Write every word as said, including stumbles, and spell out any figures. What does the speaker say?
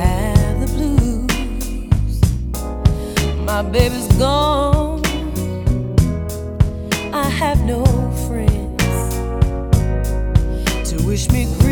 have the blues. My baby's gone, I have no friends to wish me good.